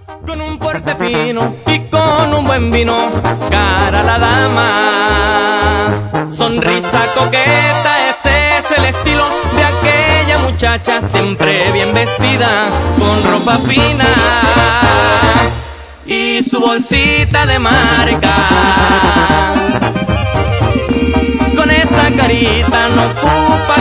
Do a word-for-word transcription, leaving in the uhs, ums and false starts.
Con un porte fino y con un buen vino, cara la dama. Sonrisa coqueta, ese es el estilo de aquella muchacha, siempre bien vestida, con ropa fina y su bolsita de marca. Con esa carita no ocupa